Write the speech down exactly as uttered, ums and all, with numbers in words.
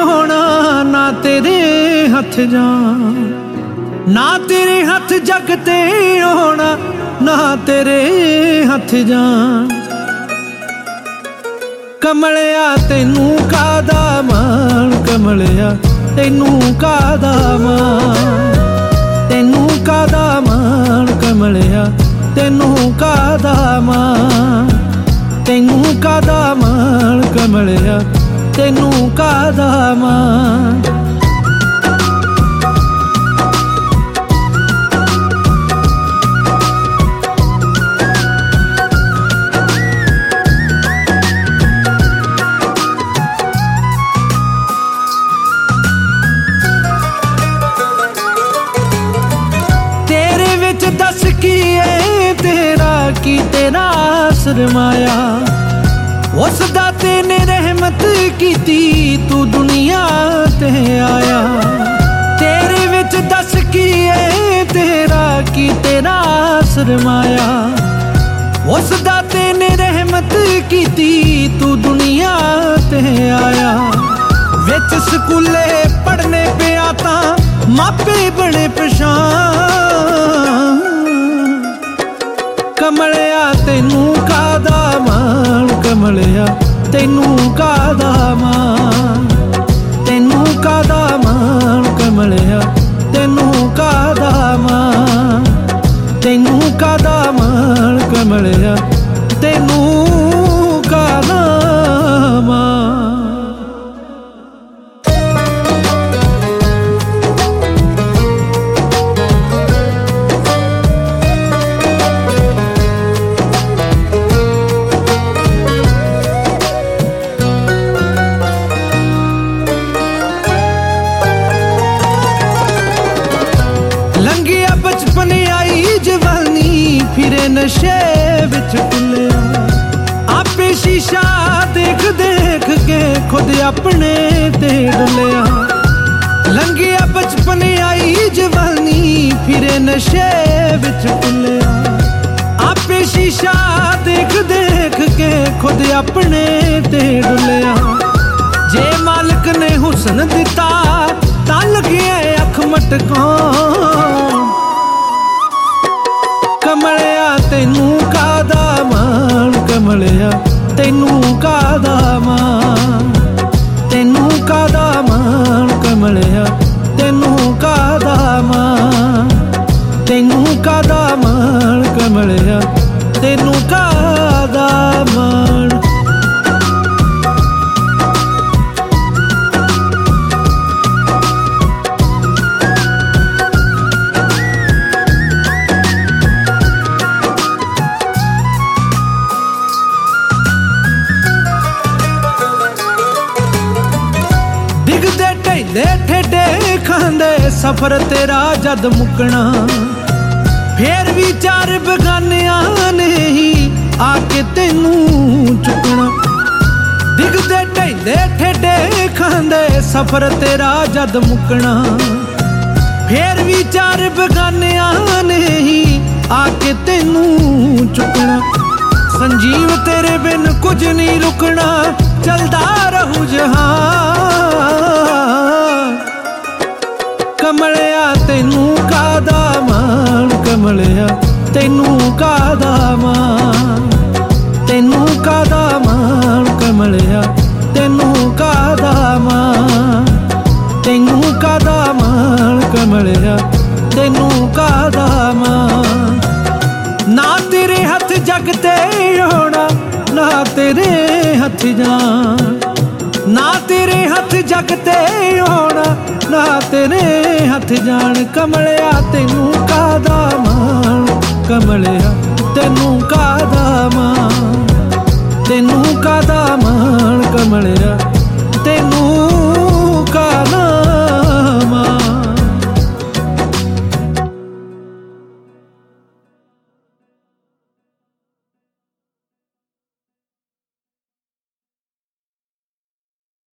होना ना तेरे हथ जान, ना तेरे हथ जगते होना ना तेरे हथ जान। कमलिया तैनू कादा मान, कमलिया तैनू कादा मान, तैनू कादा मान, कमलिया तैनू कादा मान, तैनू कादा मान, कमलिया तैनू कादा मान। तेरे विच दस की है तेरा की तेरा सरमाया, उस दाते ने रहमत कीती तू दुनिया ते आया। तेरे विच दस की है तेरा की तेरा सरमाया, उस दाते ने रहमत कीती तू दुनिया ते आया। विच स्कूले पढ़ने पिया तां मापे बने पछाण, कमलिया तैनू कादा मान, कमलिया तैनू कादा मान, तैनू कादा मान, कमलिया तैनू कादा मान, तैनू कादा मान, कमलिया तैनू कादा मान। लंघिया बचपन आई जवानी फिरे नशे विच टुलिया, आपे शीशा देख देख के खुद अपने ते डुलिया। लंघिया बचपन आई जवानी फिरे नशे विच टुलिया, आपे शीशा देख देख के खुद अपने ते डुलिया। जे मालिक ने हुस्न दिता तां लगे अख मटकाउण, कमलिया तैनू कादा मान, कमलिया तैनू कादा मान, तैनू कादा मान, कमलिया तैनू कादा मान, तैनू कादा मान, कमलिया तैनू कादा मान। डिगदे ढैंदे ठेडे खांदे सफर तेरा जद मुकना, फेर भी चार बेगानियां ने ही आके तैनू चुकना। डिगदे ढैंदे ठेडे खांदे सफर तेरा जद मुकना, फेर भी चार बेगानियां ने ही आके तैनू चुकना। संजीव तेरे बिन कुछ नहीं रुकना, चलदा रहू जहान, कमलिया तैनू कादा मान, कमलिया तैनू कादा मान, तैनू कादा मान, कमलिया तैनू कादा मान, तैनू कादा मान, कमलिया तैनू कादा मान। ना तेरे हथ जगते होना ना तेरे हथ जान, ना तेरे हथ जगते होना ना तेरे हथ जान। कमलिया तैनू कादा मान, कमलिया तैनू कादा मान, तैनू कादा मान,